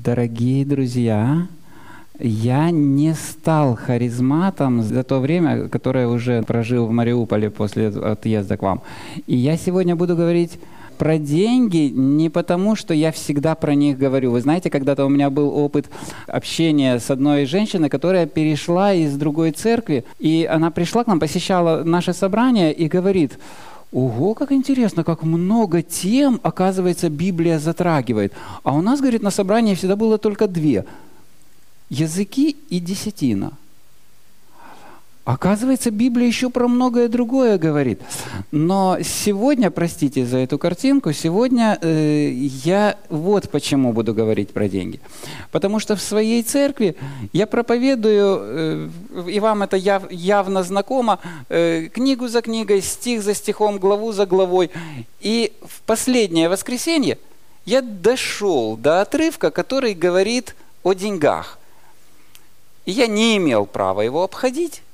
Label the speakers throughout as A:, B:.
A: Дорогие друзья, я не стал харизматом за то время, которое уже прожил в Мариуполе после отъезда к вам. И я сегодня буду говорить про деньги не потому, что я всегда про них говорю. Вы знаете, когда-то у меня был опыт общения с одной женщиной, которая перешла из другой церкви, и она пришла к нам, посещала наше собрание и говорит: «Ого, как интересно, как много тем, оказывается, Библия затрагивает. А у нас, говорит, на собрании всегда было только две – языки и десятина. Оказывается, Библия еще про многое другое говорит». Но сегодня, простите за эту картинку, сегодня я вот почему буду говорить про деньги. Потому что в своей церкви я проповедую, и вам это явно знакомо, книгу за книгой, стих за стихом, главу за главой. И в последнее воскресенье я дошел до отрывка, который говорит о деньгах. И я не имел права его обходить.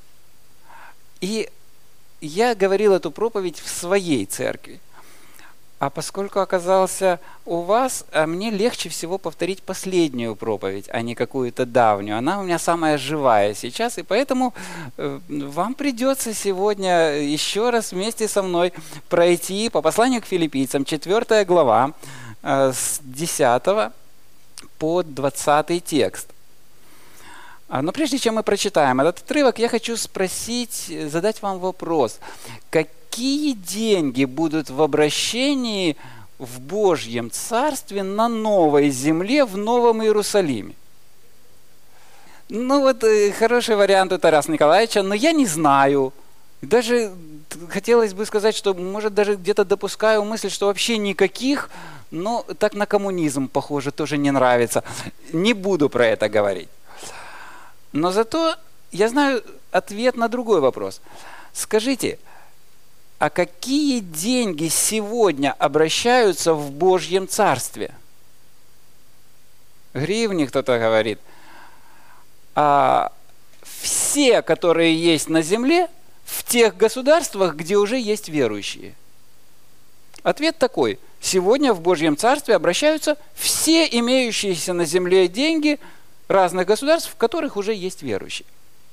A: И я говорил эту проповедь в своей церкви. А поскольку оказался у вас, мне легче всего повторить последнюю проповедь, а не какую-то давнюю. Она у меня самая живая сейчас, и поэтому вам придется сегодня еще раз вместе со мной пройти по посланию к филиппийцам, 4 глава, с 10 по 20 текст. Но прежде чем мы прочитаем этот отрывок, я хочу задать вам вопрос. Какие деньги будут в обращении в Божьем Царстве на новой земле, в Новом Иерусалиме? Хороший вариант у Тараса Николаевича, но я не знаю. Даже хотелось бы сказать, что, может, даже где-то допускаю мысль, что вообще никаких, но так на коммунизм, похоже, тоже не нравится. Не буду про это говорить. Но зато я знаю ответ на другой вопрос. Скажите, а какие деньги сегодня обращаются в Божьем Царстве? Гривни, кто-то говорит. А все, которые есть на земле, в тех государствах, где уже есть верующие. Ответ такой. Сегодня в Божьем Царстве обращаются все имеющиеся на земле деньги разных государств, в которых уже есть верующие.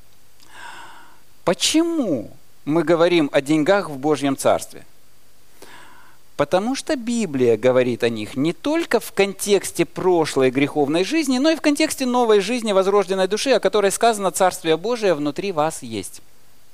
A: Почему мы говорим о деньгах в Божьем Царстве? Потому что Библия говорит о них не только в контексте прошлой греховной жизни, но и в контексте новой жизни возрожденной души, о которой сказано: «Царствие Божие внутри вас есть».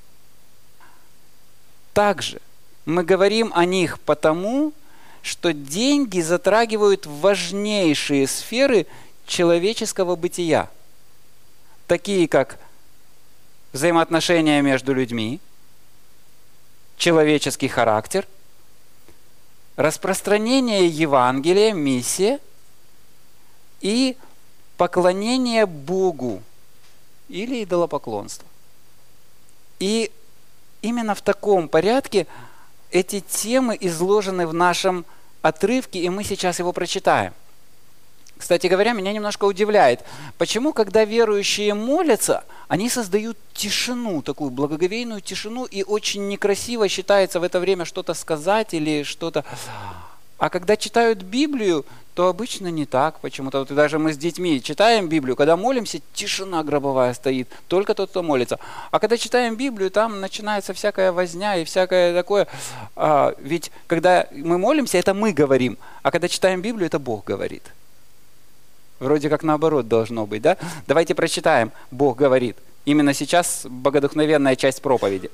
A: Также мы говорим о них потому, что деньги затрагивают важнейшие сферы человеческого бытия, такие как взаимоотношения между людьми, человеческий характер, распространение Евангелия, миссия и поклонение Богу или идолопоклонство. И именно в таком порядке эти темы изложены в нашем отрывке, и мы сейчас его прочитаем. Кстати говоря, меня немножко удивляет, почему, когда верующие молятся, они создают тишину, такую благоговейную тишину, и очень некрасиво считается в это время что-то сказать или что-то. А когда читают Библию, то обычно не так почему-то. Вот даже мы с детьми читаем Библию, когда молимся, тишина гробовая стоит, только тот, кто молится. А когда читаем Библию, там начинается всякая возня и всякое такое. Ведь когда мы молимся, это мы говорим, а когда читаем Библию, это Бог говорит. Вроде как наоборот должно быть, да? Давайте прочитаем. Бог говорит. Именно сейчас богодухновенная часть проповеди.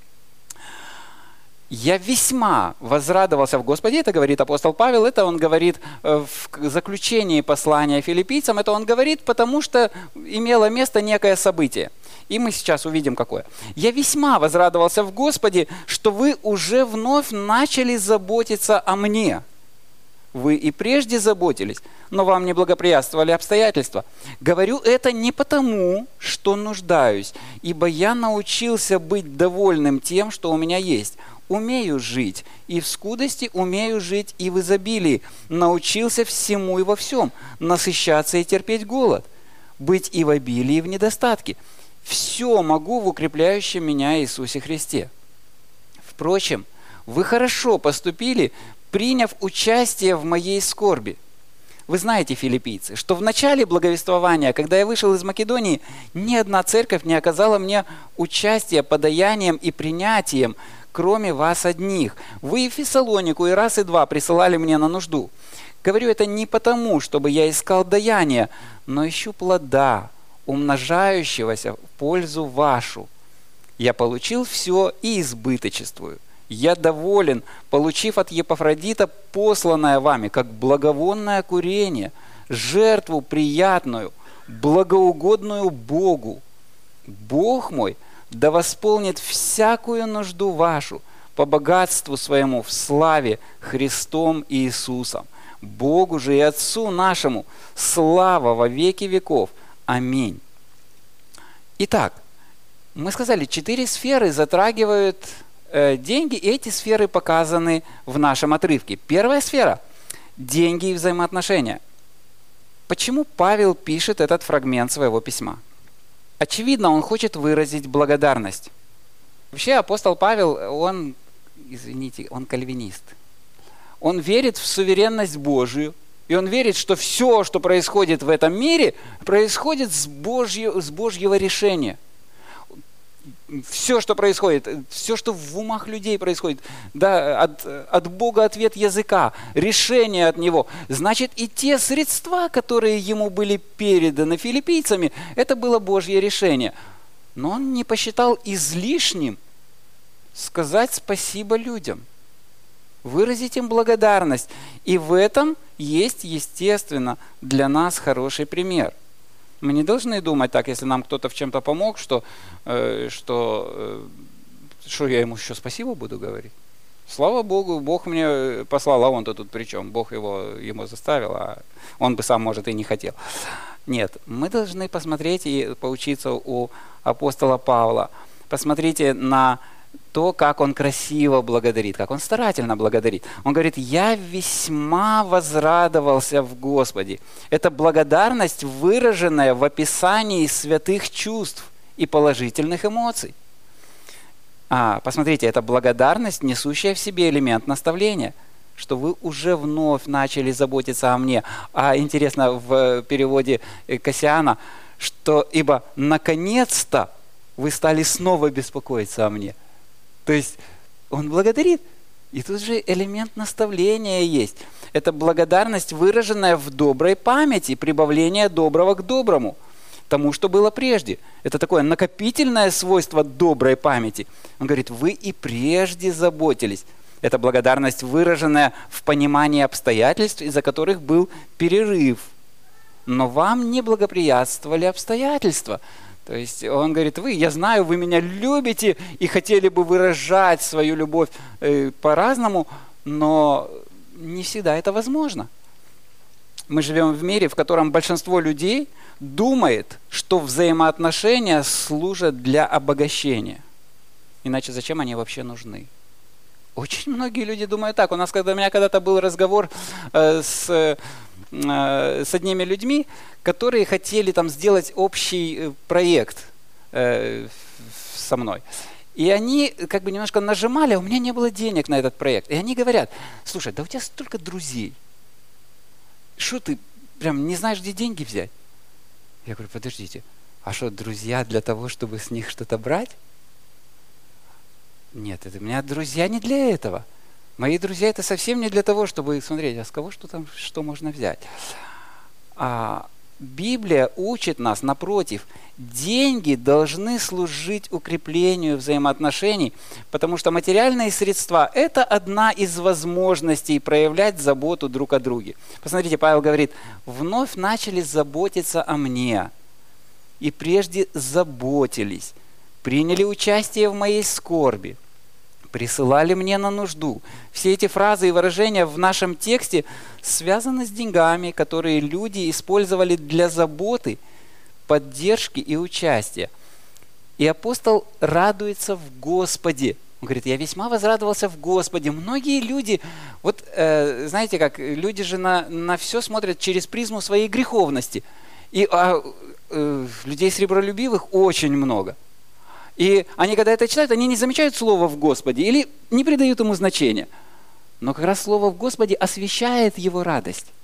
A: «Я весьма возрадовался в Господе», это говорит апостол Павел, это он говорит в заключении послания филиппийцам, это он говорит, потому что имело место некое событие. И мы сейчас увидим, какое. «Я весьма возрадовался в Господе, что вы уже вновь начали заботиться о мне. Вы и прежде заботились, но вам не благоприятствовали обстоятельства. Говорю это не потому, что нуждаюсь, ибо я научился быть довольным тем, что у меня есть. Умею жить и в скудости, умею жить и в изобилии. Научился всему и во всем, насыщаться и терпеть голод, быть и в обилии, и в недостатке. Все могу в укрепляющем меня Иисусе Христе. Впрочем, вы хорошо поступили, приняв участие в моей скорби. Вы знаете, филиппийцы, что в начале благовествования, когда я вышел из Македонии, ни одна церковь не оказала мне участия подаянием и принятием, кроме вас одних. Вы и Фессалонику, и раз, и два присылали мне на нужду. Говорю это не потому, чтобы я искал даяние, но ищу плода, умножающегося в пользу вашу. Я получил все и избыточествую. Я доволен, получив от Епафродита посланное вами, как благовонное курение, жертву приятную, благоугодную Богу. Бог мой да восполнит всякую нужду вашу по богатству своему в славе Христом Иисусом. Богу же и Отцу нашему слава во веки веков. Аминь. Итак, мы сказали, 4 сферы затрагивают деньги, и эти сферы показаны в нашем отрывке. Первая сфера – деньги и взаимоотношения. Почему Павел пишет этот фрагмент своего письма? Очевидно, он хочет выразить благодарность. Вообще апостол Павел, он кальвинист. Он верит в суверенность Божию, и он верит, что все, что происходит в этом мире, происходит с Божьего решения. Все, что происходит, все, что в умах людей происходит, да, от Бога ответ языка, решение от Него. Значит, и те средства, которые ему были переданы филиппийцами, это было Божье решение. Но он не посчитал излишним сказать спасибо людям, выразить им благодарность. И в этом есть, естественно, для нас хороший пример. Мы не должны думать так, если нам кто-то в чем-то помог, что я ему еще спасибо буду говорить. Слава Богу, Бог мне послал, а он-то тут при чем? Бог ему заставил, а он бы сам, может, и не хотел. Нет, мы должны посмотреть и поучиться у апостола Павла. Посмотрите на то, как он красиво благодарит, как он старательно благодарит. Он говорит: «Я весьма возрадовался в Господе». Это благодарность, выраженная в описании святых чувств и положительных эмоций. Посмотрите, это благодарность, несущая в себе элемент наставления, что вы уже вновь начали заботиться о мне. Интересно, в переводе Кассиана, что «ибо наконец-то вы стали снова беспокоиться о мне». То есть он благодарит. И тут же элемент наставления есть. Это благодарность, выраженная в доброй памяти, прибавление доброго к доброму, тому, что было прежде. Это такое накопительное свойство доброй памяти. Он говорит: вы и прежде заботились. Это благодарность, выраженная в понимании обстоятельств, из-за которых был перерыв. Но вам не благоприятствовали обстоятельства. То есть он говорит: я знаю, вы меня любите и хотели бы выражать свою любовь по-разному, но не всегда это возможно. Мы живем в мире, в котором большинство людей думает, что взаимоотношения служат для обогащения. Иначе зачем они вообще нужны? Очень многие люди думают так. У меня когда-то был разговор с одними людьми, которые хотели сделать общий проект со мной. И они немножко нажимали, а у меня не было денег на этот проект. И они говорят: слушай, да у тебя столько друзей. Что ты прям не знаешь, где деньги взять? Я говорю: подождите, а что, друзья для того, чтобы с них что-то брать? Нет, у меня друзья не для этого. Мои друзья это совсем не для того, чтобы смотреть, а с кого что можно взять. Библия учит нас, напротив, деньги должны служить укреплению взаимоотношений, потому что материальные средства – это одна из возможностей проявлять заботу друг о друге. Посмотрите, Павел говорит: «Вновь начали заботиться о мне, и прежде заботились, приняли участие в моей скорби, присылали мне на нужду». Все эти фразы и выражения в нашем тексте связаны с деньгами, которые люди использовали для заботы, поддержки и участия. И апостол радуется в Господе. Он говорит: «Я весьма возрадовался в Господе». Многие люди, знаете как, люди же на все смотрят через призму своей греховности. И людей сребролюбивых очень много. И они, когда это читают, они не замечают слово «в Господе» или не придают ему значения. Но как раз слово «в Господе» освещает его радость.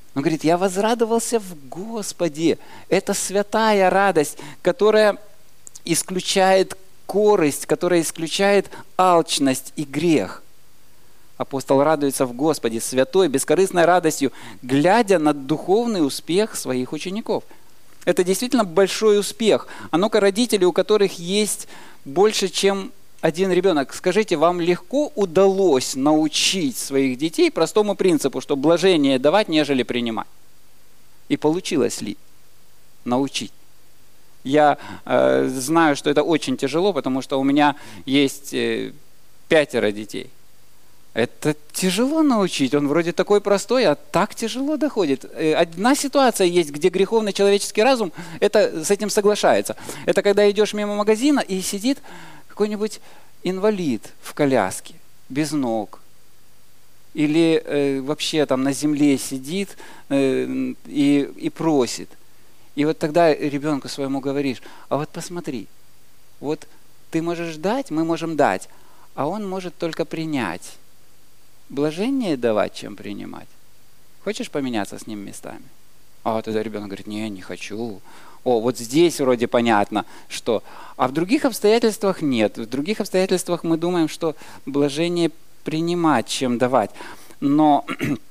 A: Он говорит, я возрадовался в Господе. Это святая радость, которая исключает корость, которая исключает алчность и грех. Апостол радуется в Господе святой, бескорыстной радостью, глядя на духовный успех своих учеников. Это действительно большой успех. А ну-ка, родители, у которых есть больше, чем один ребенок, скажите, вам легко удалось научить своих детей простому принципу, что блажение давать, нежели принимать? И получилось ли научить? Я знаю, что это очень тяжело, потому что у меня есть 5 детей. Это тяжело научить, он вроде такой простой, а так тяжело доходит. Одна ситуация есть, где греховный человеческий разум с этим соглашается. Это когда идешь мимо магазина и сидит какой-нибудь инвалид в коляске, без ног. Или вообще там на земле сидит и просит. И вот тогда ребенку своему говоришь, а вот посмотри, вот ты можешь дать, мы можем дать, а он может только принять. Блажение давать, чем принимать. Хочешь поменяться с ним местами? А тогда ребенок говорит, не хочу. О, вот здесь вроде понятно, что. А в других обстоятельствах нет. В других обстоятельствах мы думаем, что блажение принимать, чем давать. Но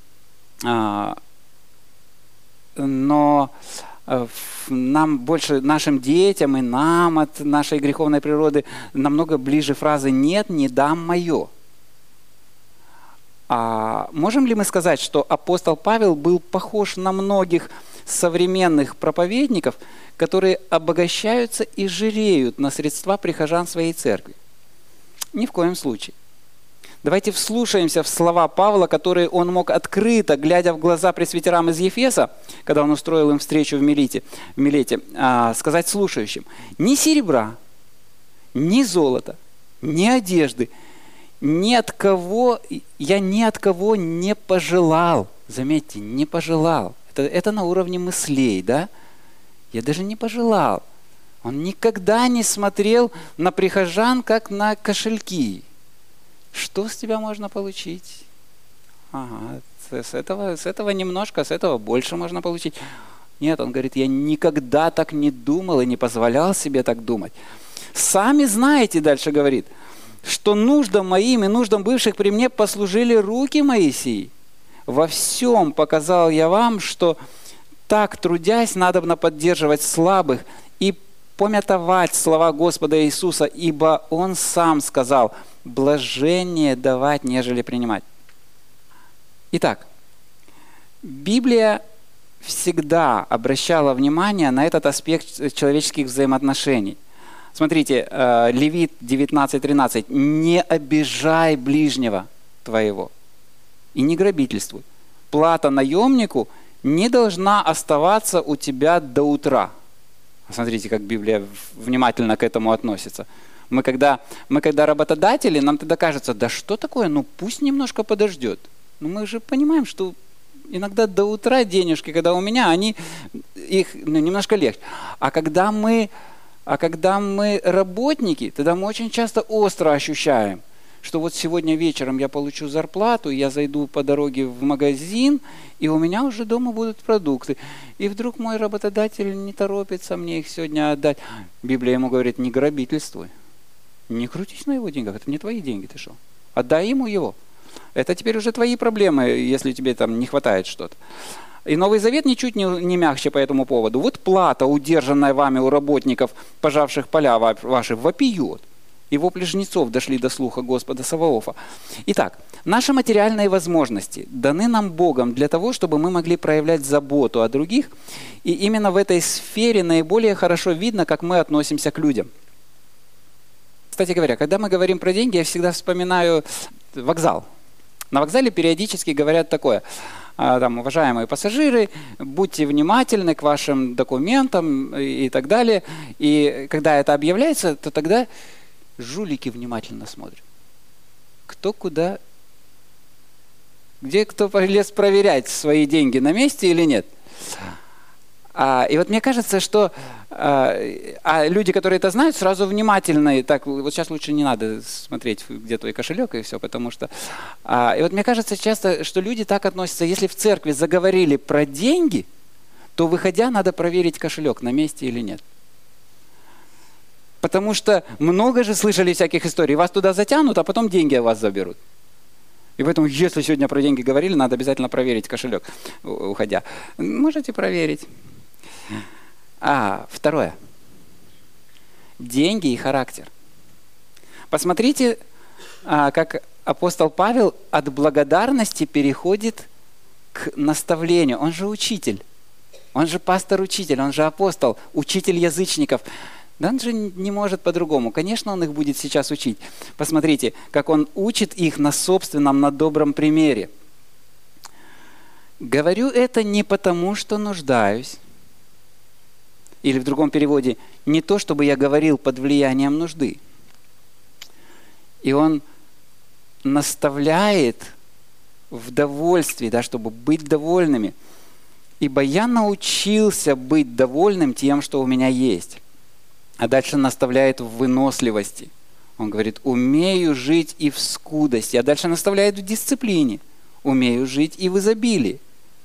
A: нам больше, нашим детям и нам от нашей греховной природы намного ближе фразы «нет, не дам мое». А можем ли мы сказать, что апостол Павел был похож на многих современных проповедников, которые обогащаются и жиреют на средства прихожан своей церкви? Ни в коем случае. Давайте вслушаемся в слова Павла, которые он мог открыто, глядя в глаза пресвитерам из Ефеса, когда он устроил им встречу в Милете, сказать слушающим: «Ни серебра, ни золота, ни одежды, я ни от кого не пожелал». Заметьте, не пожелал. Это на уровне мыслей, да? Я даже не пожелал. Он никогда не смотрел на прихожан, как на кошельки. Что с тебя можно получить? Ага, с этого немножко, с этого больше можно получить. Нет, он говорит, я никогда так не думал и не позволял себе так думать. Сами знаете, дальше говорит, что нуждам моим и нуждам бывших при мне послужили руки Моисии. Во всем показал я вам, что так, трудясь, надобно поддерживать слабых и помятовать слова Господа Иисуса, ибо Он сам сказал: блажение давать, нежели принимать. Итак, Библия всегда обращала внимание на этот аспект человеческих взаимоотношений. Смотрите, Левит 19:13. «Не обижай ближнего твоего и не грабительствуй. Плата наемнику не должна оставаться у тебя до утра». Смотрите, как Библия внимательно к этому относится. Мы когда работодатели, нам тогда кажется, да что такое, ну пусть немножко подождет. Но мы же понимаем, что иногда до утра денежки, когда у меня, их немножко легче. А когда мы работники, тогда мы очень часто остро ощущаем, что вот сегодня вечером я получу зарплату, я зайду по дороге в магазин, и у меня уже дома будут продукты. И вдруг мой работодатель не торопится мне их сегодня отдать. Библия ему говорит: не грабительствуй, не крутись на его деньгах, это не твои деньги, ты что? Отдай ему его. Это теперь уже твои проблемы, если тебе там не хватает что-то. И Новый Завет ничуть не мягче по этому поводу. Вот плата, удержанная вами у работников, пожавших поля ваши, вопиет. И вопли жнецов дошли до слуха Господа Саваофа. Итак, наши материальные возможности даны нам Богом для того, чтобы мы могли проявлять заботу о других. И именно в этой сфере наиболее хорошо видно, как мы относимся к людям. Кстати говоря, когда мы говорим про деньги, я всегда вспоминаю вокзал. На вокзале периодически говорят такое: там, уважаемые пассажиры, будьте внимательны к вашим документам и так далее. И когда это объявляется, то тогда жулики внимательно смотрят. Кто куда, где кто полез проверять, свои деньги на месте или нет. И вот мне кажется, что люди, которые это знают, сразу внимательны. Так, вот сейчас лучше не надо смотреть, где твой кошелек и все, потому что... И вот мне кажется часто, что люди так относятся, если в церкви заговорили про деньги, то, выходя, надо проверить кошелек, на месте или нет. Потому что много же слышали всяких историй. Вас туда затянут, а потом деньги у вас заберут. И поэтому, если сегодня про деньги говорили, надо обязательно проверить кошелек, уходя. Можете проверить. Второе. Деньги и характер. Посмотрите, как апостол Павел от благодарности переходит к наставлению. Он же учитель. Он же пастор-учитель, он же апостол, учитель язычников. Да он же не может по-другому. Конечно, он их будет сейчас учить. Посмотрите, как он учит их на собственном, на добром примере. «Говорю это не потому, что нуждаюсь». Или в другом переводе, не то, чтобы я говорил под влиянием нужды. И он наставляет в довольстве, да, чтобы быть довольными. «Ибо я научился быть довольным тем, что у меня есть». А дальше наставляет в выносливости. Он говорит, умею жить и в скудости. А дальше наставляет в дисциплине. Умею жить и в изобилии.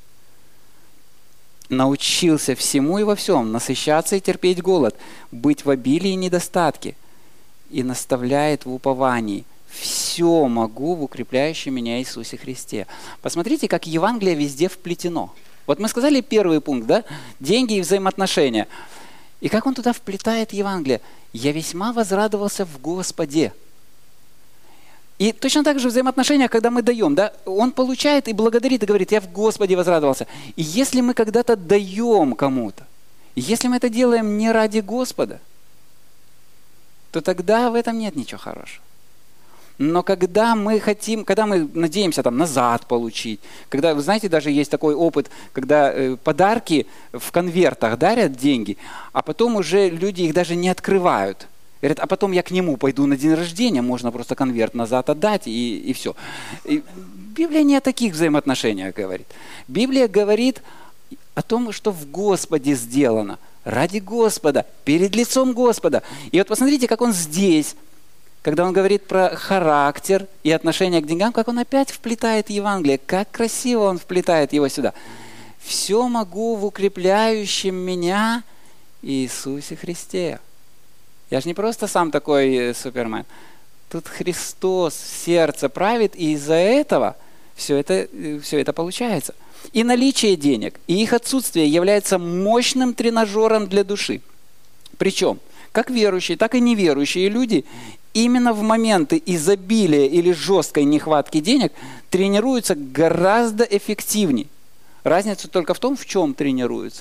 A: Научился всему и во всем, насыщаться и терпеть голод, быть в обилии и недостатке. И наставляет в уповании. Все могу в укрепляющем меня Иисусе Христе. Посмотрите, как Евангелие везде вплетено. Вот мы сказали первый пункт, да? Деньги и взаимоотношения. И как он туда вплетает Евангелие? «Я весьма возрадовался в Господе». И точно так же взаимоотношения, когда мы даем, да? Он получает и благодарит, и говорит, «Я в Господе возрадовался». И если мы когда-то даем кому-то, если мы это делаем не ради Господа, то тогда в этом нет ничего хорошего. Но когда мы надеемся там назад получить, когда, вы знаете, даже есть такой опыт, когда подарки в конвертах дарят деньги, а потом уже люди их даже не открывают. Говорят, а потом я к нему пойду на день рождения, можно просто конверт назад отдать и все. И Библия не о таких взаимоотношениях говорит. Библия говорит о том, что в Господе сделано, ради Господа, перед лицом Господа. И вот посмотрите, как он здесь, когда он говорит про характер и отношение к деньгам, как он опять вплетает Евангелие, как красиво он вплетает его сюда. «Все могу в укрепляющем меня Иисусе Христе». Я же не просто сам такой супермен. Тут Христос в сердце правит, и из-за этого все это получается. И наличие денег, и их отсутствие является мощным тренажером для души. Причем, как верующие, так и неверующие люди именно в моменты изобилия или жесткой нехватки денег тренируются гораздо эффективнее. Разница только в том, в чем тренируются.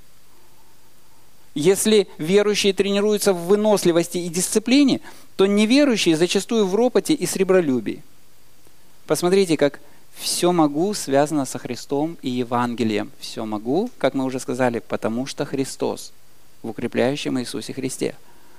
A: Если верующие тренируются в выносливости и дисциплине, то неверующие зачастую в ропоте и сребролюбии. Посмотрите, как все могу связано со Христом и Евангелием. Все могу, как мы уже сказали, потому что Христос в укрепляющем Иисусе Христе.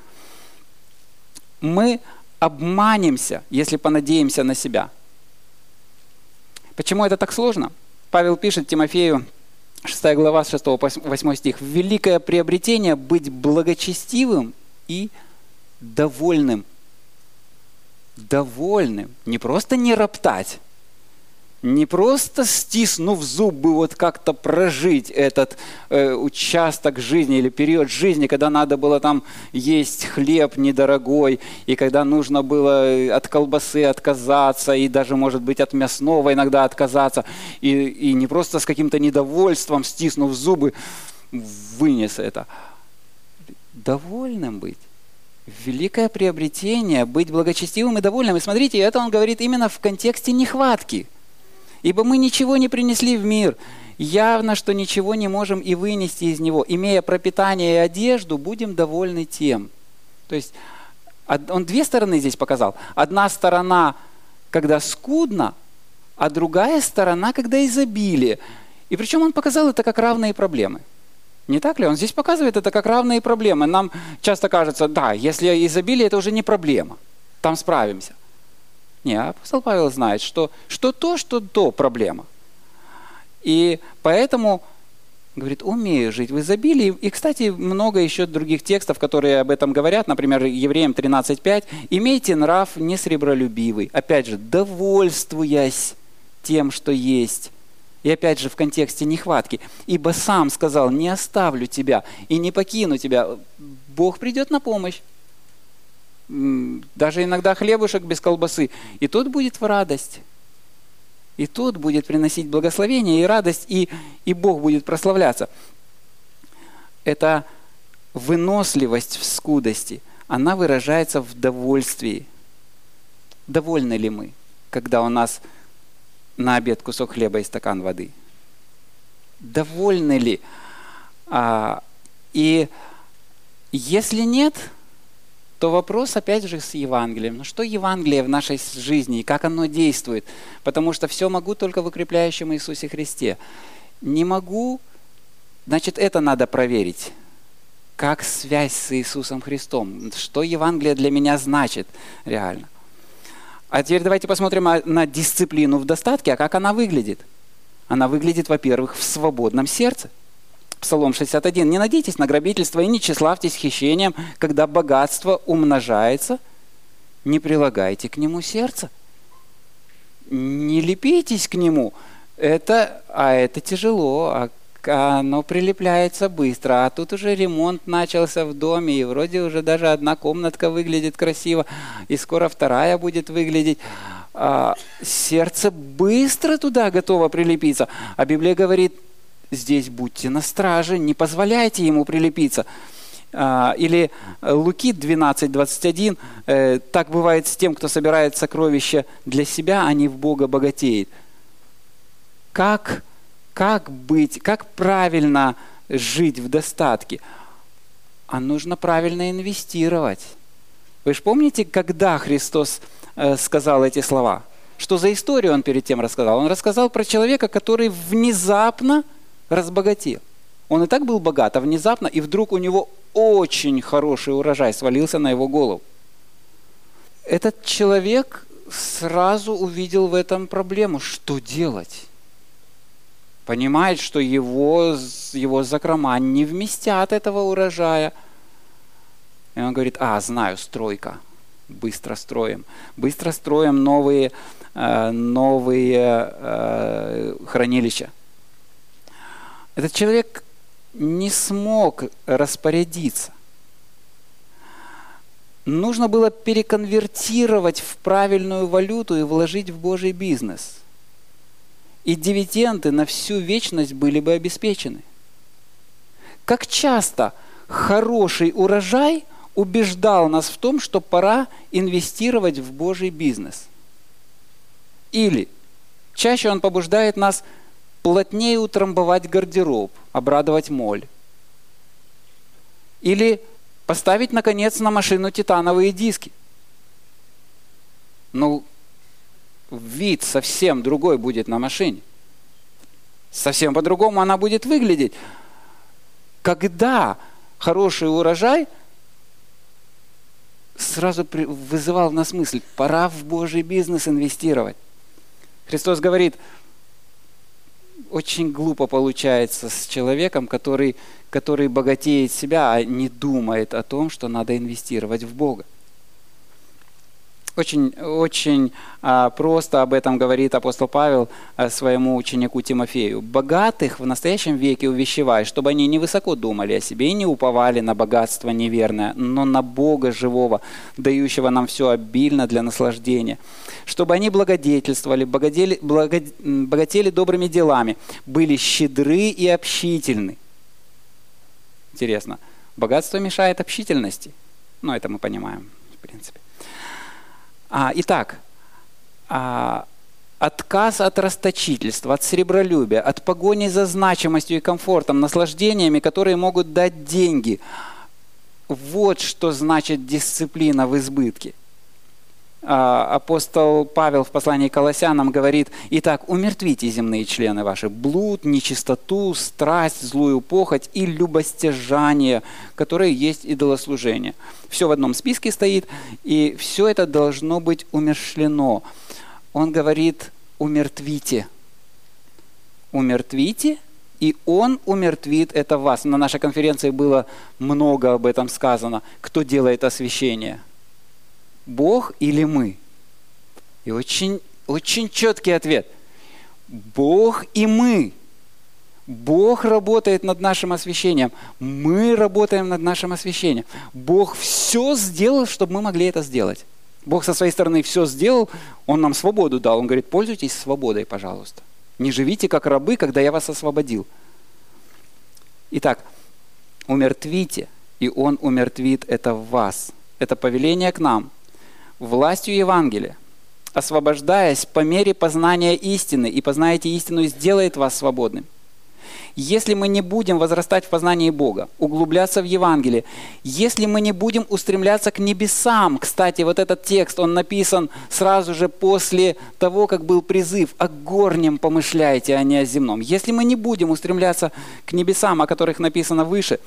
A: Мы обманемся, если понадеемся на себя. Почему это так сложно? Павел пишет Тимофею, 6 глава, с 6 по 8 стих. «Великое приобретение быть благочестивым и довольным». Довольным. Не просто не роптать, не просто стиснув зубы вот как-то прожить этот участок жизни или период жизни, когда надо было там есть хлеб недорогой, и когда нужно было от колбасы отказаться, и даже, может быть, от мясного иногда отказаться, и не просто с каким-то недовольством, стиснув зубы, вынес это. Довольным быть. Великое приобретение, быть благочестивым и довольным. И смотрите, это он говорит именно в контексте нехватки. «Ибо мы ничего не принесли в мир, явно, что ничего не можем и вынести из него. Имея пропитание и одежду, будем довольны тем». То есть он две стороны здесь показал. Одна сторона, когда скудно, а другая сторона, когда изобилие. И причем он показал это как равные проблемы. Не так ли? Он здесь показывает это как равные проблемы. Нам часто кажется, да, если изобилие, это уже не проблема. Там справимся. Не, апостол Павел знает, что то проблема. И поэтому Говорит, умею жить в изобилии. И, кстати, много еще других текстов, которые об этом говорят. Например, Евреям 13:5. «Имейте нрав несребролюбивый». Опять же, довольствуясь тем, что есть. И опять же в контексте нехватки. «Ибо сам сказал, не оставлю тебя и не покину тебя». Бог придет на помощь. Даже иногда хлебушек без колбасы. И тут будет в радость. И тут будет приносить благословение и радость, и Бог будет прославляться. Это выносливость в скудости. Она выражается в довольствии. Довольны ли мы, когда у нас на обед кусок хлеба и стакан воды? Довольны ли? И если нет, то вопрос опять же с Евангелием. Ну что Евангелие в нашей жизни и как оно действует? Потому что все могу только в укрепляющем Иисусе Христе. Не могу, значит, это надо проверить. Как связь с Иисусом Христом? Что Евангелие для меня значит реально? А теперь давайте посмотрим на дисциплину в достатке. А как она выглядит? Она выглядит, во-первых, в свободном сердце. Псалом 61. «Не надейтесь на грабительство и не тщеславьтесь хищением, когда богатство умножается, не прилагайте к нему сердце». Не лепитесь к нему. Это тяжело, оно прилепляется быстро. А тут уже ремонт начался в доме, и вроде уже даже одна комнатка выглядит красиво, и скоро вторая будет выглядеть. Сердце быстро туда готово прилепиться. А Библия говорит, здесь будьте на страже, не позволяйте ему прилепиться. Или Луки 12:21. Так бывает с тем, кто собирает сокровища для себя, а не в Бога богатеет. Как быть, как правильно жить в достатке? А нужно правильно инвестировать. Вы же помните, когда Христос сказал эти слова? Что за историю он перед тем рассказал? Он рассказал про человека, который внезапно разбогател. Он и так был богат, а внезапно, и вдруг у него очень хороший урожай свалился на его голову. Этот человек сразу увидел в этом проблему. Что делать? Понимает, что его закрома не вместят этого урожая. И он говорит, знаю, стройка. Быстро строим. Быстро строим новые хранилища. Этот человек не смог распорядиться. Нужно было переконвертировать в правильную валюту и вложить в Божий бизнес. И дивиденды на всю вечность были бы обеспечены. Как часто хороший урожай убеждал нас в том, что пора инвестировать в Божий бизнес. Или чаще он побуждает нас плотнее утрамбовать гардероб, обрадовать моль. Или поставить, наконец, на машину титановые диски. Вид совсем другой будет на машине. Совсем по-другому она будет выглядеть. Когда хороший урожай сразу вызывал в нас мысль, пора в Божий бизнес инвестировать. Христос говорит, очень глупо получается с человеком, который богатеет себя, а не думает о том, что надо инвестировать в Бога. Очень просто об этом говорит апостол Павел своему ученику Тимофею. «Богатых в настоящем веке увещевай, чтобы они не высоко думали о себе и не уповали на богатство неверное, но на Бога живого, дающего нам все обильно для наслаждения. Чтобы они благодетельствовали, богатели добрыми делами, были щедры и общительны». Интересно, богатство мешает общительности? Это мы понимаем, в принципе. Итак, отказ от расточительства, от сребролюбия, от погони за значимостью и комфортом, наслаждениями, которые могут дать деньги. Вот что значит дисциплина в избытке. Апостол Павел в послании к Колоссянам говорит, «Итак, умертвите земные члены ваши, блуд, нечистоту, страсть, злую похоть и любостяжание, которые есть идолослужение». Все в одном списке стоит, и все это должно быть умерщвлено. Он говорит, умертвите. Умертвите и Он умертвит это в вас. На нашей конференции было много об этом сказано. Кто делает освящение? Бог или мы? И очень, очень четкий ответ. Бог и мы. Бог работает над нашим освящением. Мы работаем над нашим освящением. Бог все сделал, чтобы мы могли это сделать. Бог со своей стороны все сделал, Он нам свободу дал. Он говорит, пользуйтесь свободой, пожалуйста. Не живите как рабы, когда я вас освободил. Итак, умертвите, и Он умертвит это в вас. Это повеление к нам. Властью Евангелия, освобождаясь по мере познания истины, и познаете истину, и сделает вас свободным. Если мы не будем возрастать в познании Бога, углубляться в Евангелие, если мы не будем устремляться к небесам, кстати, вот этот текст, он написан сразу же после того, как был призыв «О горнем помышляйте, а не о земном». Если мы не будем устремляться к небесам, о которых написано выше,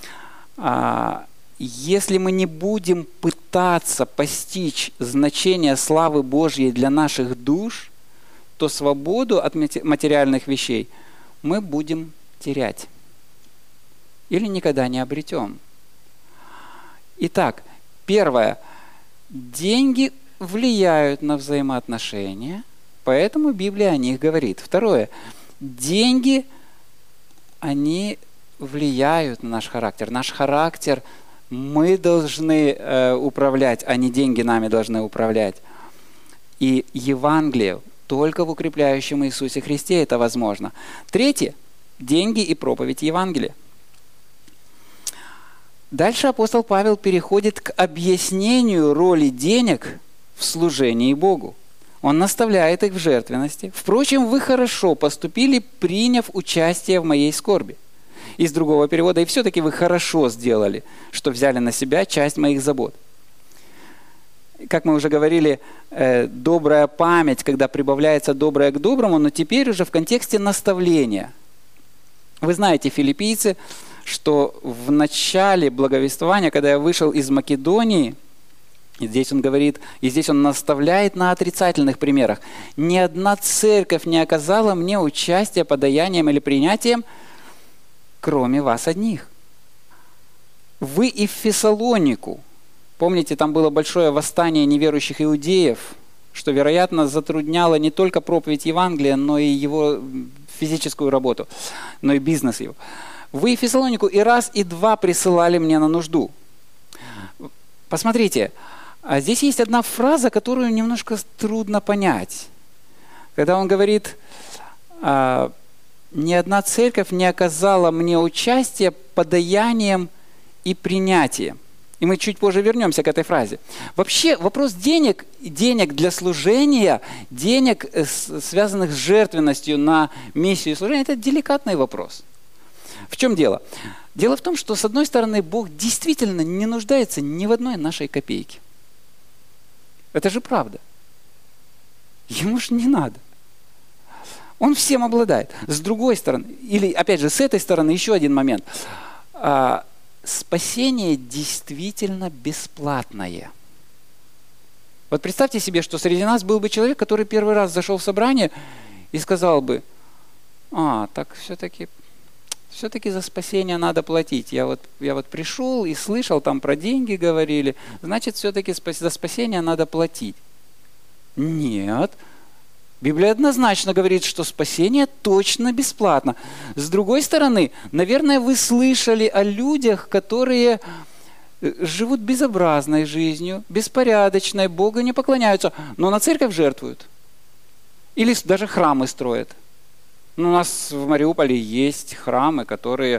A: если мы не будем пытаться постичь значение славы Божьей для наших душ, то свободу от материальных вещей мы будем терять или никогда не обретем. Итак, первое. Деньги влияют на взаимоотношения, поэтому Библия о них говорит. Второе. Деньги, они влияют на наш характер. Наш характер мы должны управлять, а не деньги нами должны управлять. И Евангелие только в укрепляющем Иисусе Христе это возможно. Третье. Деньги и проповедь Евангелия. Дальше апостол Павел переходит к объяснению роли денег в служении Богу. Он наставляет их в жертвенности. Впрочем, вы хорошо поступили, приняв участие в моей скорби. Из другого перевода, и все-таки вы хорошо сделали, что взяли на себя часть моих забот. Как мы уже говорили, добрая память, когда прибавляется доброе к доброму, но теперь уже в контексте наставления. Вы знаете, филиппийцы, что в начале благовествования, когда я вышел из Македонии, и здесь он говорит, и здесь он наставляет на отрицательных примерах. Ни одна церковь не оказала мне участия подаянием или принятием, кроме вас одних. Вы и в Фессалонику. Помните, там было большое восстание неверующих иудеев, что, вероятно, затрудняло не только проповедь Евангелия, но и его физическую работу, но и бизнес его. Вы и Фессалонику и раз, и два присылали мне на нужду. Посмотрите, здесь есть одна фраза, которую немножко трудно понять. Когда он говорит, ни одна церковь не оказала мне участия подаянием и принятием. И мы чуть позже вернемся к этой фразе. Вообще вопрос денег для служения, денег, связанных с жертвенностью на миссию служения, это деликатный вопрос. В чем дело? Дело в том, что, с одной стороны, Бог действительно не нуждается ни в одной нашей копейке. Это же правда. Ему же не надо. Он всем обладает. С другой стороны, или опять же с этой стороны еще один момент. Спасение действительно бесплатное. Вот представьте себе, что среди нас был бы человек, который первый раз зашел в собрание и сказал бы, так все-таки за спасение надо платить. Я вот пришел и слышал, там про деньги говорили, значит, все-таки за спасение надо платить. Нет. Библия однозначно говорит, что спасение точно бесплатно. С другой стороны, наверное, вы слышали о людях, которые живут безобразной жизнью, беспорядочной, Богу не поклоняются, но на церковь жертвуют. Или даже храмы строят. У нас в Мариуполе есть храмы, которые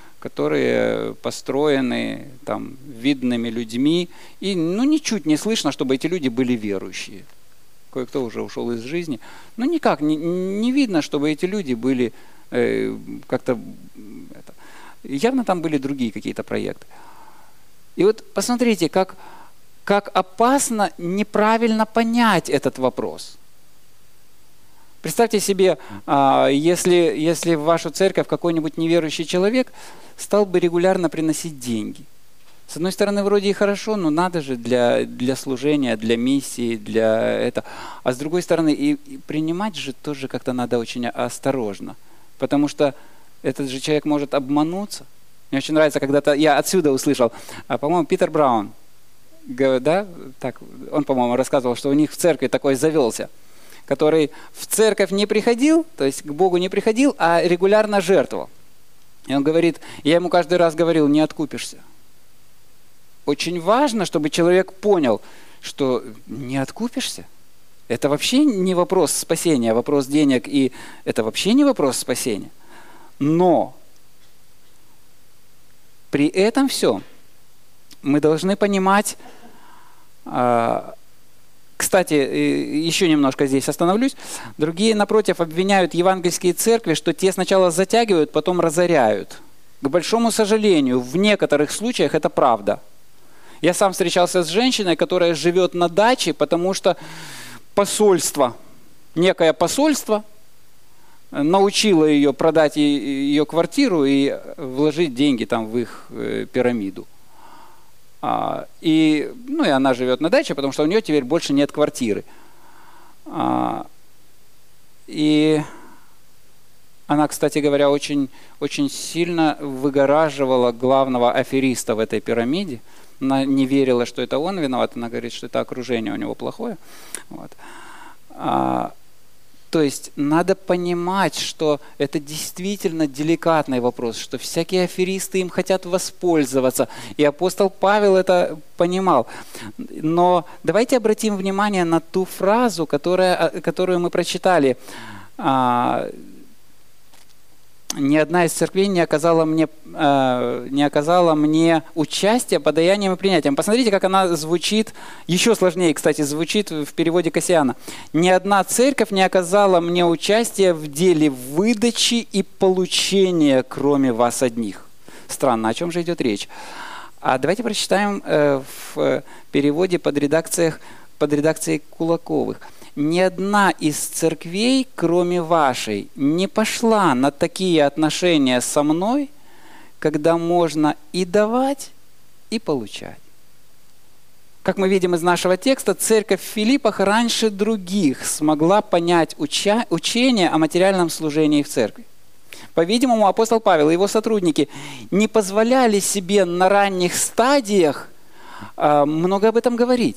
A: построены там, видными людьми, и ничуть не слышно, чтобы эти люди были верующие. Кое-кто уже ушел из жизни. Но никак не видно, чтобы эти люди были как-то... Явно там были другие какие-то проекты. И вот посмотрите, как опасно неправильно понять этот вопрос. Представьте себе, если в вашу церковь какой-нибудь неверующий человек стал бы регулярно приносить деньги. С одной стороны, вроде и хорошо, но надо же для служения, для миссии, для этого. А с другой стороны, и принимать же тоже как-то надо очень осторожно. Потому что этот же человек может обмануться. Мне очень нравится, когда-то я отсюда услышал, по-моему, Питер Браун, да, так, он, по-моему, рассказывал, что у них в церкви такой завелся, который в церковь не приходил, то есть к Богу не приходил, а регулярно жертвовал. И он говорит, я ему каждый раз говорил, не откупишься. Очень важно, чтобы человек понял, что не откупишься. Это вообще не вопрос спасения, вопрос денег, и это вообще не вопрос спасения. Но при этом все мы должны понимать, кстати, еще немножко здесь остановлюсь, другие, напротив, обвиняют евангельские церкви, что те сначала затягивают, потом разоряют. К большому сожалению, в некоторых случаях это правда. Я сам встречался с женщиной, которая живет на даче, потому что посольство, некое посольство, научило ее продать ее квартиру и вложить деньги там в их пирамиду. И она живет на даче, потому что у нее теперь больше нет квартиры. И она, кстати говоря, очень, очень сильно выгораживала главного афериста в этой пирамиде. Она не верила, что это он виноват, она говорит, что это окружение у него плохое. Вот. То есть надо понимать, что это действительно деликатный вопрос, что всякие аферисты им хотят воспользоваться. И апостол Павел это понимал. Но давайте обратим внимание на ту фразу, которую мы прочитали. Ни одна из церквей не оказала мне участия подаянием и принятием. Посмотрите, как она звучит, еще сложнее, кстати, звучит в переводе Кассиана. Ни одна церковь не оказала мне участия в деле выдачи и получения, кроме вас одних. Странно, о чем же идет речь? Давайте прочитаем в переводе под редакцией Кулаковых. Ни одна из церквей, кроме вашей, не пошла на такие отношения со мной, когда можно и давать, и получать. Как мы видим из нашего текста, церковь в Филиппах раньше других смогла понять учение о материальном служении в церкви. По-видимому, апостол Павел и его сотрудники не позволяли себе на ранних стадиях много об этом говорить.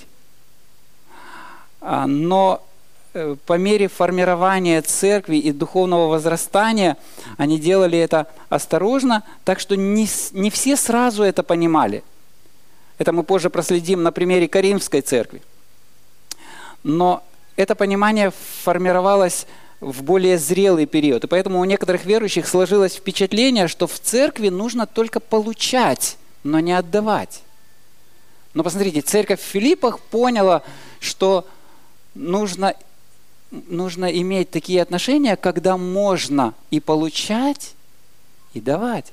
A: Но по мере формирования церкви и духовного возрастания они делали это осторожно, так что не все сразу это понимали. Это мы позже проследим на примере Коринфской церкви. Но это понимание формировалось в более зрелый период. И поэтому у некоторых верующих сложилось впечатление, что в церкви нужно только получать, но не отдавать. Но посмотрите, церковь в Филиппах поняла, что нужно иметь такие отношения, когда можно и получать, и давать.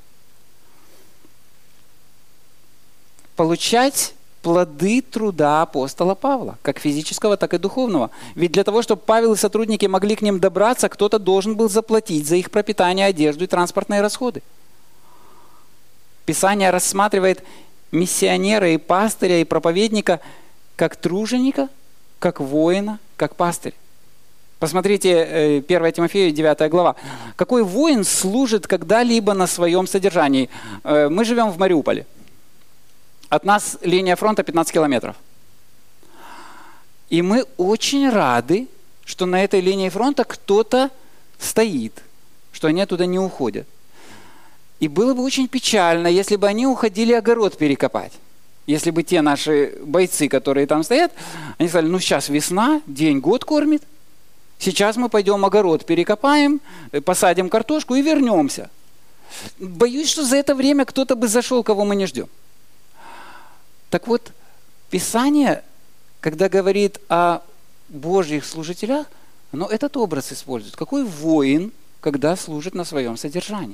A: Получать плоды труда апостола Павла, как физического, так и духовного. Ведь для того, чтобы Павел и сотрудники могли к ним добраться, кто-то должен был заплатить за их пропитание, одежду и транспортные расходы. Писание рассматривает миссионера и пастыря и проповедника как труженика, как воина, как пастырь. Посмотрите 1 Тимофею, 9 глава. Какой воин служит когда-либо на своем содержании? Мы живем в Мариуполе. От нас линия фронта 15 километров. И мы очень рады, что на этой линии фронта кто-то стоит, что они оттуда не уходят. И было бы очень печально, если бы они уходили огород перекопать. Если бы те наши бойцы, которые там стоят, они сказали, сейчас весна, день год кормит, сейчас мы пойдем огород перекопаем, посадим картошку и вернемся. Боюсь, что за это время кто-то бы зашел, кого мы не ждем. Так вот, Писание, когда говорит о Божьих служителях, оно этот образ использует. Какой воин, когда служит на своем содержании?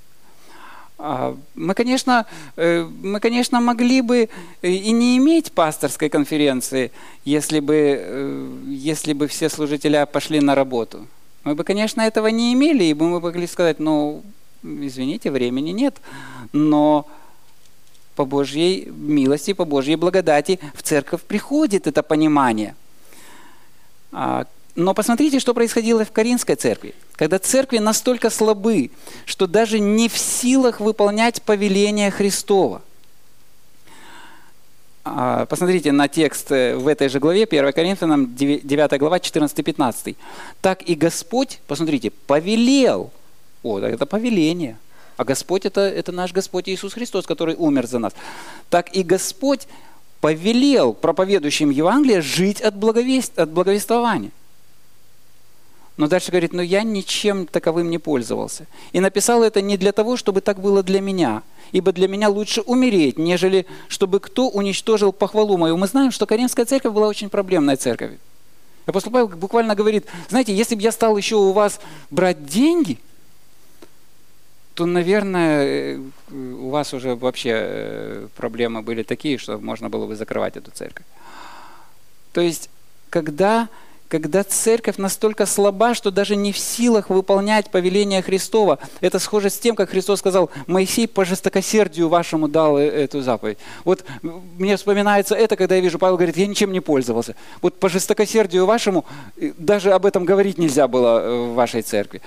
A: Мы, конечно, могли бы и не иметь пасторской конференции, если бы все служители пошли на работу. Мы бы, конечно, этого не имели, и мы могли сказать, извините, времени нет. Но по Божьей милости, по Божьей благодати в церковь приходит это понимание. Но посмотрите, что происходило в Коринфской церкви. Когда церкви настолько слабы, что даже не в силах выполнять повеление Христова. Посмотрите на текст в этой же главе, 1 Коринфянам, 9 глава, 14-15. «Так и Господь, посмотрите, повелел». Это повеление. А Господь это наш Господь Иисус Христос, который умер за нас. «Так и Господь повелел проповедующим Евангелие жить от благовествования». Но дальше говорит, я ничем таковым не пользовался. И написал это не для того, чтобы так было для меня. Ибо для меня лучше умереть, нежели чтобы кто уничтожил похвалу мою. Мы знаем, что Коринфская церковь была очень проблемная церковь. Апостол Павел буквально говорит, знаете, если бы я стал еще у вас брать деньги, то, наверное, у вас уже вообще проблемы были такие, что можно было бы закрывать эту церковь. То есть, когда церковь настолько слаба, что даже не в силах выполнять повеление Христова, это схоже с тем, как Христос сказал, Моисей по жестокосердию вашему дал эту заповедь. Вот мне вспоминается это, когда я вижу, Павел говорит, я ничем не пользовался. Вот по жестокосердию вашему даже об этом говорить нельзя было в вашей церкви.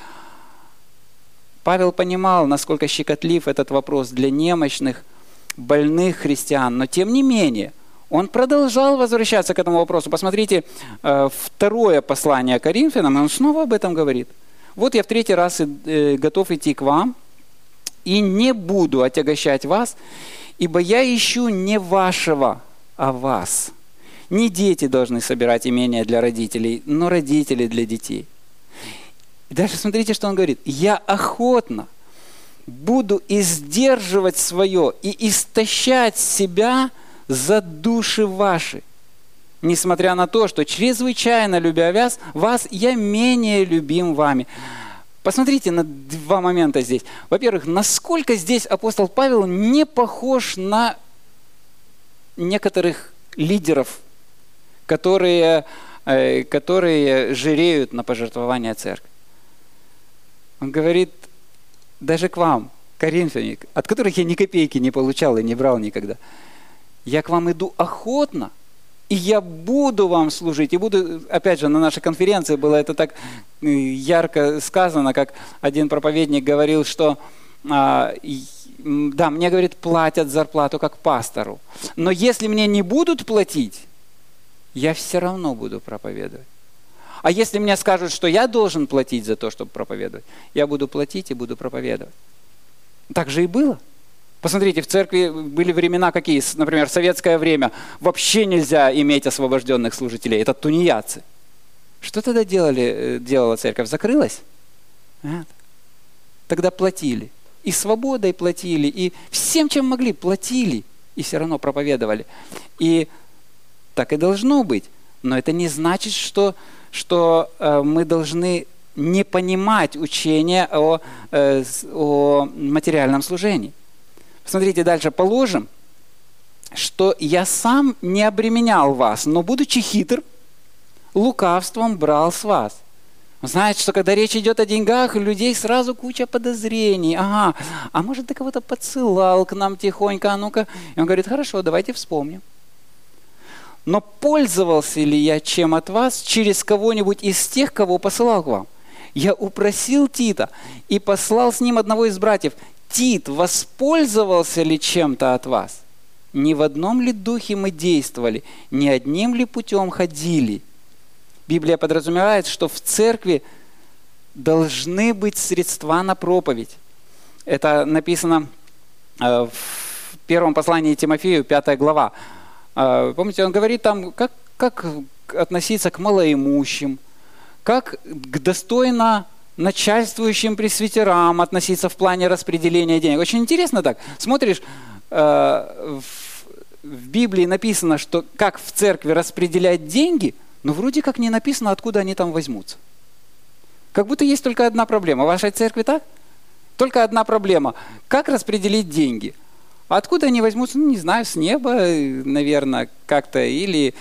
A: Павел понимал, насколько щекотлив этот вопрос для немощных, больных христиан, но тем не менее, он продолжал возвращаться к этому вопросу. Посмотрите, второе послание Коринфянам, он снова об этом говорит. Вот я в третий раз готов идти к вам, и не буду отягощать вас, ибо я ищу не вашего, а вас. Не дети должны собирать имения для родителей, но родители для детей. И дальше смотрите, что он говорит. Я охотно буду издерживать свое и истощать себя за души ваши, несмотря на то, что чрезвычайно любя вас, я менее любим вами. Посмотрите на два момента здесь. Во-первых, насколько здесь апостол Павел не похож на некоторых лидеров, которые жиреют на пожертвования церкви. Он говорит, даже к вам, коринфяне, от которых я ни копейки не получал и не брал никогда, я к вам иду охотно, и я буду вам служить. И буду, опять же, на нашей конференции было это так ярко сказано, как один проповедник говорил, что, да, мне, говорит, платят зарплату как пастору. Но если мне не будут платить, я все равно буду проповедовать. А если мне скажут, что я должен платить за то, чтобы проповедовать, я буду платить и буду проповедовать. Так же и было. Посмотрите, в церкви были времена какие, например, в советское время вообще нельзя иметь освобожденных служителей. Это тунеядцы. Что тогда делала церковь? Закрылась? Нет. Тогда платили. И свободой платили, и всем, чем могли, платили. И все равно проповедовали. И так и должно быть. Но это не значит, что мы должны не понимать учения о материальном служении. Смотрите, дальше положим, что я сам не обременял вас, но, будучи хитр, лукавством брал с вас. Знаете, что когда речь идет о деньгах, у людей сразу куча подозрений. Ага, а может, ты кого-то подсылал к нам тихонько, а ну-ка. И он говорит, хорошо, давайте вспомним. Но пользовался ли я чем от вас через кого-нибудь из тех, кого посылал к вам? Я упросил Тита и послал с ним одного из братьев. Тит воспользовался ли чем-то от вас? Не в одном ли духе мы действовали? Не одним ли путем ходили? Библия подразумевает, что в церкви должны быть средства на проповедь. Это написано в первом послании Тимофею, 5 глава. Помните, он говорит там, как относиться к малоимущим, как к достойно начальствующим пресвитерам относиться в плане распределения денег. Очень интересно так. Смотришь, в Библии написано, что как в церкви распределять деньги, но вроде как не написано, откуда они там возьмутся. Как будто есть только одна проблема. В вашей церкви так? Только одна проблема. Как распределить деньги? А откуда они возьмутся? Ну, не знаю, с неба, наверное, как-то. Или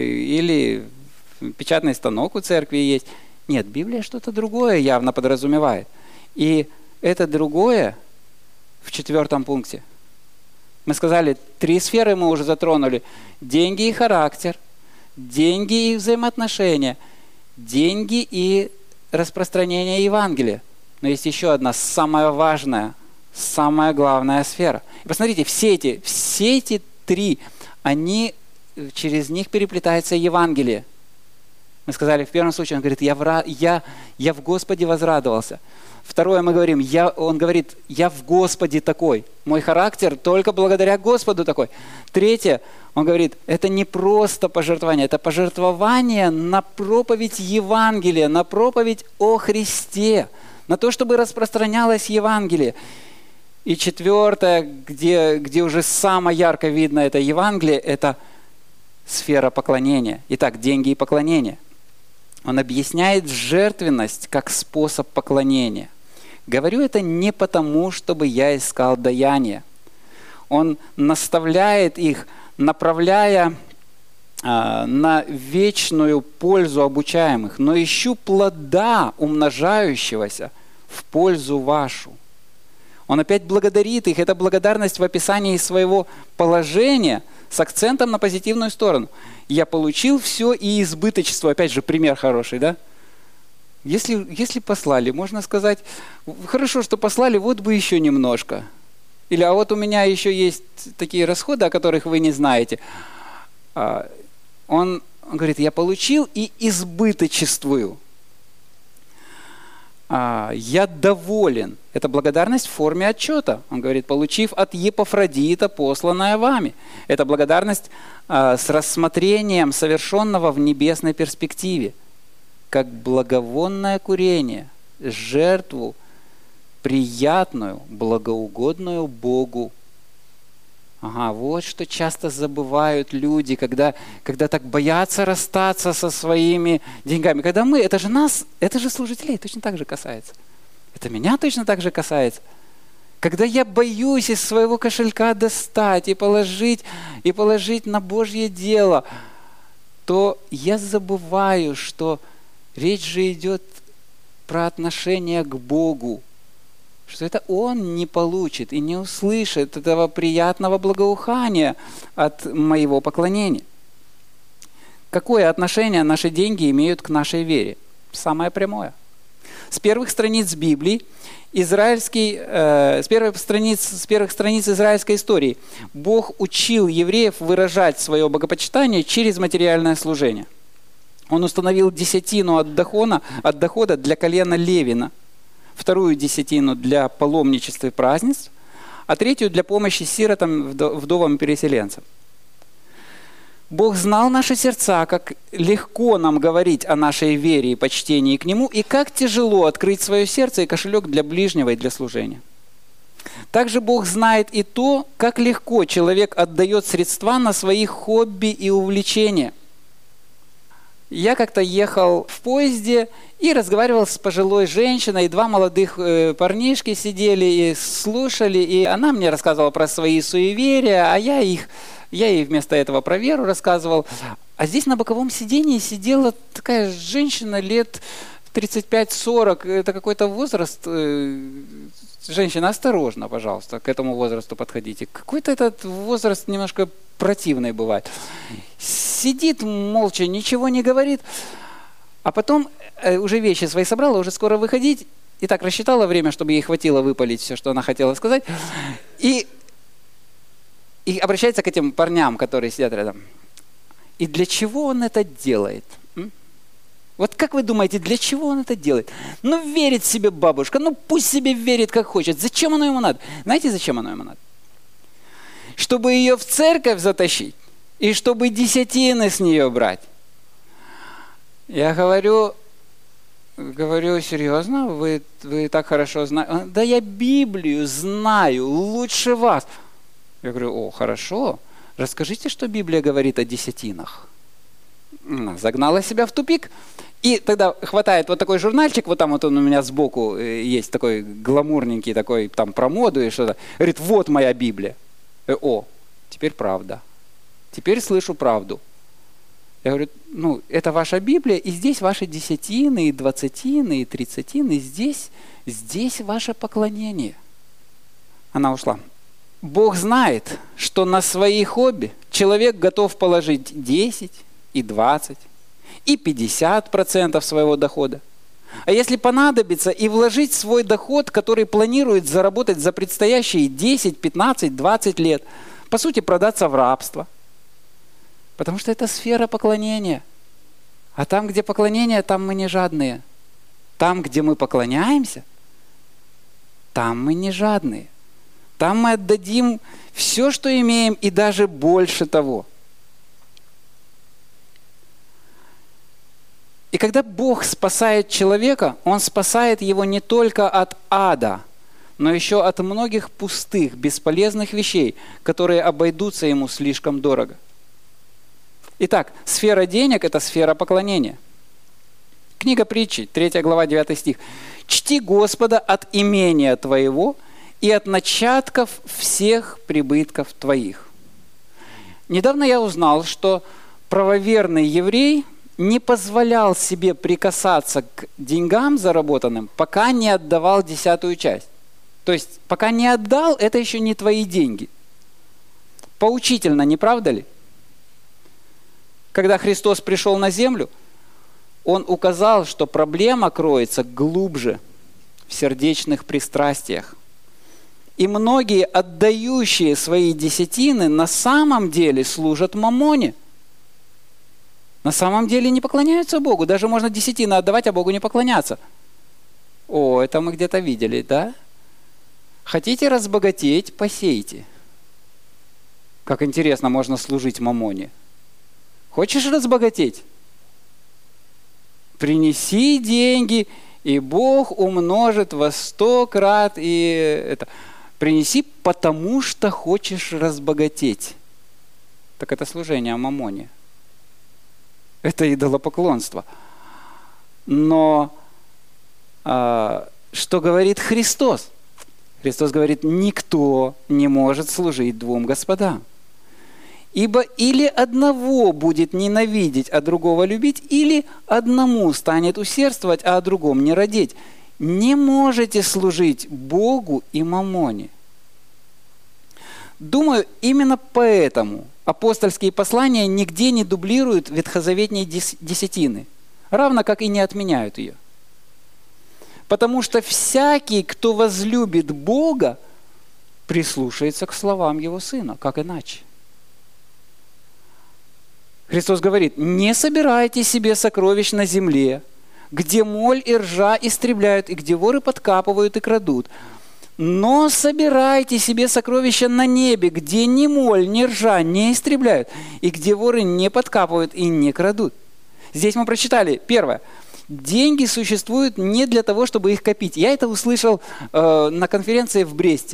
A: печатный станок у церкви есть. Нет, Библия что-то другое явно подразумевает. И это другое в 4 пункте. Мы сказали, 3 сферы мы уже затронули. Деньги и характер, деньги и взаимоотношения, деньги и распространение Евангелия. Но есть еще одна, самая важная, самая главная сфера. И посмотрите, все эти три, через них переплетается Евангелие. Мы сказали, в первом случае он говорит, я в Господе возрадовался. Второе мы говорим, он говорит, я в Господе такой. Мой характер только благодаря Господу такой. Третье, он говорит, это не просто пожертвование, это пожертвование на проповедь Евангелия, на проповедь о Христе, на то, чтобы распространялось Евангелие. И четвертое, где уже самое ярко видно это Евангелие, это сфера поклонения. Итак, деньги и поклонение. Он объясняет жертвенность как способ поклонения. Говорю это не потому, чтобы я искал даяние. Он наставляет их, направляя на вечную пользу обучаемых, но ищу плода, умножающегося в пользу вашу. Он опять благодарит их. Это благодарность в описании своего положения с акцентом на позитивную сторону. Я получил все и избыточество. Опять же, пример хороший, да? Если послали, можно сказать, хорошо, что послали, вот бы еще немножко. Или, а вот у меня еще есть такие расходы, о которых вы не знаете. Он говорит, я получил и избыточествую. Я доволен. Это благодарность в форме отчета. Он говорит, получив от Епафродита, посланное вами. Это благодарность с рассмотрением совершенного в небесной перспективе. Как благовонное курение, жертву приятную, благоугодную Богу. Ага, вот что часто забывают люди, когда так боятся расстаться со своими деньгами. Когда это же нас, это же служителей точно так же касается. Это меня точно так же касается. Когда я боюсь из своего кошелька достать и положить на Божье дело, то я забываю, что речь же идет про отношение к Богу. Что это Он не получит и не услышит этого приятного благоухания от моего поклонения. Какое отношение наши деньги имеют к нашей вере? Самое прямое. С первых страниц Библии, с первых страниц израильской истории, Бог учил евреев выражать свое богопочитание через материальное служение. Он установил десятину от дохода для колена Левина, вторую десятину для паломничества и празднеств, а третью для помощи сиротам, вдовам и переселенцам. Бог знал наши сердца, как легко нам говорить о нашей вере и почтении к Нему, и как тяжело открыть свое сердце и кошелек для ближнего и для служения. Также Бог знает и то, как легко человек отдает средства на свои хобби и увлечения. Я как-то ехал в поезде и разговаривал с пожилой женщиной, и два молодых парнишки сидели и слушали, и она мне рассказывала про свои суеверия, а я ей вместо этого про веру рассказывал. А здесь на боковом сидении сидела такая женщина лет 35-40, это какой-то возраст. Женщина, осторожно, пожалуйста, к этому возрасту подходите. Какой-то этот возраст немножко противный бывает. Сидит молча, ничего не говорит, а потом уже вещи свои собрала, уже скоро выходить, и так рассчитала время, чтобы ей хватило выпалить все, что она хотела сказать, и обращается к этим парням, которые сидят рядом. И для чего он это делает? Вот как вы думаете, для чего он это делает? Ну, верит себе бабушка, ну пусть себе верит, как хочет. Зачем оно ему надо? Знаете, зачем оно ему надо? Чтобы ее в церковь затащить и чтобы десятины с нее брать. Я говорю, серьезно? Вы так хорошо знаете? Да я Библию знаю лучше вас. Я говорю, о, хорошо. Расскажите, что Библия говорит о десятинах. Загнала себя в тупик. И тогда хватает вот такой журнальчик, вот там вот он у меня сбоку есть такой гламурненький, такой там про моду и что-то. Говорит, вот моя Библия. О, теперь правда. Теперь слышу правду. Я говорю, ну, это ваша Библия, и здесь ваши десятины, и двадцатины, и тридцатины, здесь ваше поклонение. Она ушла. Бог знает, что на свои хобби человек готов положить 10 и 20, и 50% своего дохода. А если понадобится, и вложить свой доход, который планирует заработать за предстоящие 10, 15, 20 лет, по сути, продаться в рабство. Потому что это сфера поклонения. А там, где поклонение, там мы не жадные. Там, где мы поклоняемся, там мы не жадные. Там мы отдадим все, что имеем, и даже больше того. И когда Бог спасает человека, Он спасает его не только от ада, но еще от многих пустых, бесполезных вещей, которые обойдутся ему слишком дорого. Итак, сфера денег – это сфера поклонения. Книга Притчи, 3 глава, 9 стих. «Чти Господа от имения твоего и от начатков всех прибытков твоих». Недавно я узнал, что правоверный еврей не позволял себе прикасаться к деньгам заработанным, пока не отдавал 10-ю часть. То есть, пока не отдал, это еще не твои деньги. Поучительно, не правда ли? Когда Христос пришел на землю, Он указал, что проблема кроется глубже в сердечных пристрастиях. И многие, отдающие свои десятины, на самом деле служат мамоне. На самом деле не поклоняются Богу. Даже можно десятины отдавать, а Богу не поклоняться. О, это мы где-то видели, да? Хотите разбогатеть, посейте. Как интересно можно служить мамоне. Хочешь разбогатеть? Принеси деньги, и Бог умножит во 100 крат. И это. Принеси, потому что хочешь разбогатеть. Так это служение мамоне. Это идолопоклонство. Но что говорит Христос? Христос говорит, никто не может служить двум господам. Ибо или одного будет ненавидеть, а другого любить, или одному станет усердствовать, а о другом не родить. Не можете служить Богу и мамоне. Думаю, именно поэтому апостольские послания нигде не дублируют ветхозаветные десятины, равно как и не отменяют ее. Потому что всякий, кто возлюбит Бога, прислушается к словам Его Сына, как иначе. Христос говорит, не собирайте себе сокровищ на земле, где моль и ржа истребляют, и где воры подкапывают и крадут. Но собирайте себе сокровища на небе, где ни моль, ни ржа не истребляют, и где воры не подкапывают и не крадут. Здесь мы прочитали, первое. Деньги существуют не для того, чтобы их копить. Я это услышал на конференции в Бресте.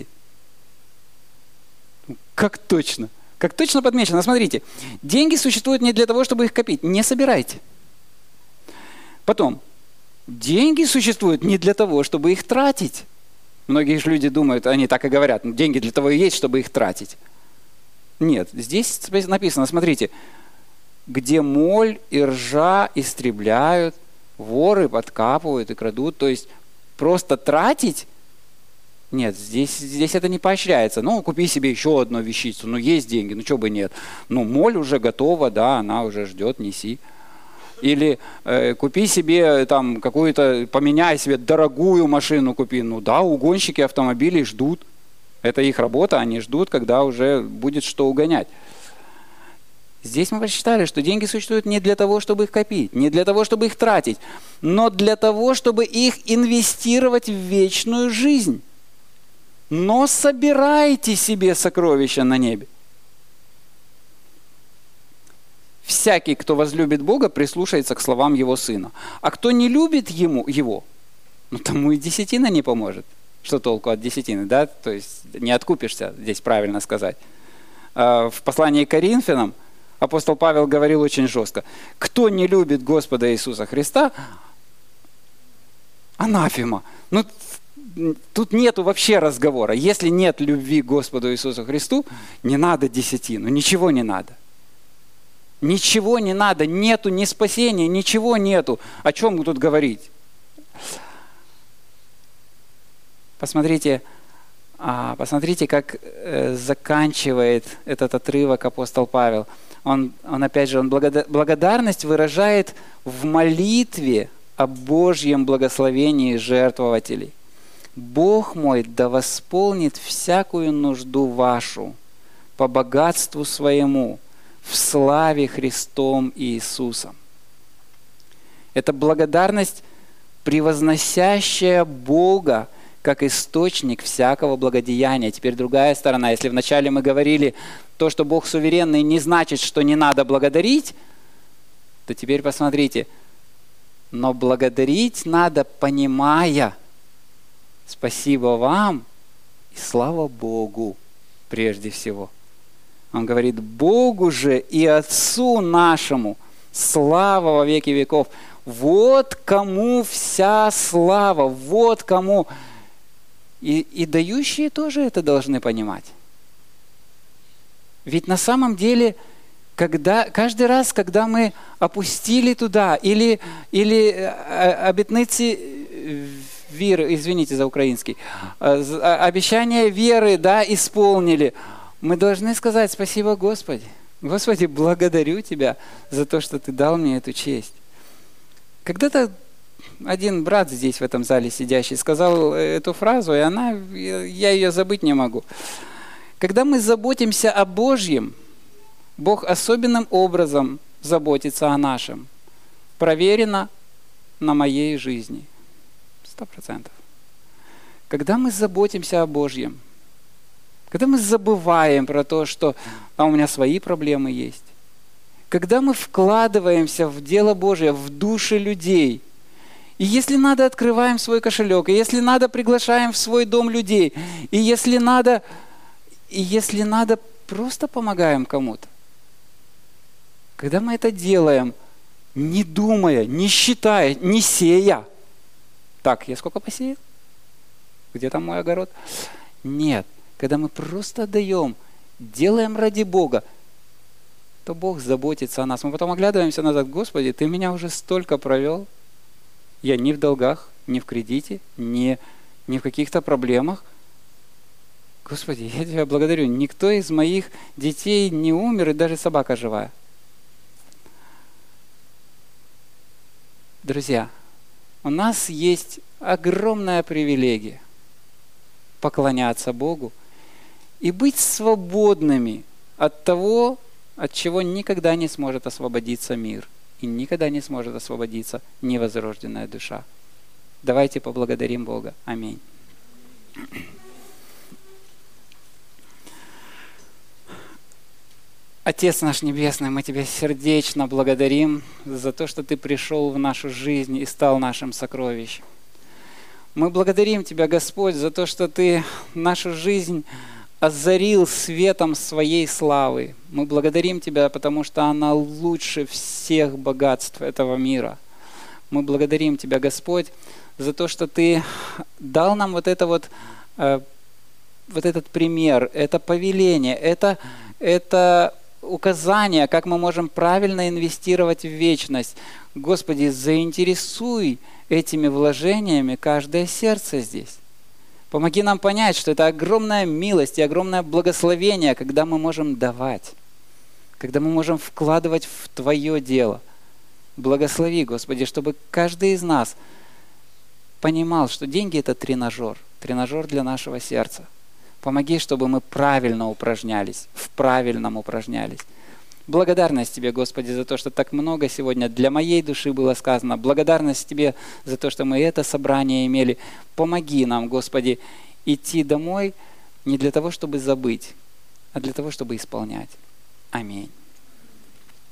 A: Как точно подмечено. Смотрите, деньги существуют не для того, чтобы их копить. Не собирайте. Потом, деньги существуют не для того, чтобы их тратить. Многие же люди думают, они так и говорят, деньги для того и есть, чтобы их тратить. Нет, здесь написано, смотрите, где моль и ржа истребляют, воры подкапывают и крадут. То есть просто тратить? Нет, здесь это не поощряется. Ну, купи себе еще одну вещицу. Ну, есть деньги, ну, что бы нет. Ну, моль уже готова, да, она уже ждет, неси. Или купи себе там какую-то, поменяй себе дорогую машину, купи. Ну да, угонщики автомобилей ждут. Это их работа, они ждут, когда уже будет что угонять. Здесь мы прочитали, что деньги существуют не для того, чтобы их копить, не для того, чтобы их тратить, но для того, чтобы их инвестировать в вечную жизнь. Но собирайте себе сокровища на небе. Всякий, кто возлюбит Бога, прислушается к словам Его Сына. А кто не любит Его, ну тому и десятина не поможет. Что толку от десятины, да? То есть не откупишься, здесь правильно сказать. В послании к Коринфянам апостол Павел говорил очень жестко. Кто не любит Господа Иисуса Христа, анафема. Ну, тут нету вообще разговора. Если нет любви к Господу Иисусу Христу, не надо десятину, ничего не надо. Ничего не надо, нету ни спасения, ничего нету. О чем тут говорить? Посмотрите, Посмотрите, как заканчивает этот отрывок апостол Павел. Он опять же, благодарность выражает в молитве о Божьем благословении жертвователей. «Бог мой да восполнит всякую нужду вашу по богатству своему в славе Христом Иисусом». Это благодарность, превозносящая Бога как источник всякого благодеяния. Теперь другая сторона. Если вначале мы говорили, то, что Бог суверенный, не значит, что не надо благодарить, то теперь посмотрите. Но благодарить надо, понимая, спасибо вам и слава Богу прежде всего. Он говорит, Богу же и Отцу нашему слава во веки веков. Вот кому вся слава, вот кому... И дающие тоже это должны понимать. Ведь на самом деле, каждый раз, когда мы опустили туда, или обетницы веры, извините за украинский, обещание веры, да, исполнили, мы должны сказать спасибо Господи. Господи, благодарю Тебя за то, что Ты дал мне эту честь. Когда-то один брат здесь, в этом зале сидящий, сказал эту фразу, и я ее забыть не могу. Когда мы заботимся о Божьем, Бог особенным образом заботится о нашем. Проверено на моей жизни. 100%. Когда мы заботимся о Божьем, когда мы забываем про то, что у меня свои проблемы есть, когда мы вкладываемся в дело Божие, в души людей, и если надо, открываем свой кошелек, и если надо, приглашаем в свой дом людей, и если надо, просто помогаем кому-то. Когда мы это делаем, не думая, не считая, не сея. Так, я сколько посеял? Где там мой огород? Нет. Когда мы просто отдаем, делаем ради Бога, то Бог заботится о нас. Мы потом оглядываемся назад, Господи, Ты меня уже столько провел. Я ни в долгах, ни в кредите, ни в каких-то проблемах. Господи, я Тебя благодарю. Никто из моих детей не умер, и даже собака живая. Друзья, у нас есть огромная привилегия поклоняться Богу и быть свободными от того, от чего никогда не сможет освободиться мир и никогда не сможет освободиться невозрожденная душа. Давайте поблагодарим Бога. Аминь. Отец наш Небесный, мы Тебя сердечно благодарим за то, что Ты пришел в нашу жизнь и стал нашим сокровищем. Мы благодарим Тебя, Господь, за то, что Ты нашу жизнь озарил светом Своей славы. Мы благодарим Тебя, потому что она лучше всех богатств этого мира. Мы благодарим Тебя, Господь, за то, что Ты дал нам вот этот пример, это повеление, это указание, как мы можем правильно инвестировать в вечность. Господи, заинтересуй этими вложениями каждое сердце здесь. Помоги нам понять, что это огромная милость и огромное благословение, когда мы можем давать, когда мы можем вкладывать в Твое дело. Благослови, Господи, чтобы каждый из нас понимал, что деньги – это тренажер для нашего сердца. Помоги, чтобы мы правильно упражнялись, в правильном упражнялись. Благодарность Тебе, Господи, за то, что так много сегодня для моей души было сказано. Благодарность Тебе за то, что мы это собрание имели. Помоги нам, Господи, идти домой не для того, чтобы забыть, а для того, чтобы исполнять. Аминь.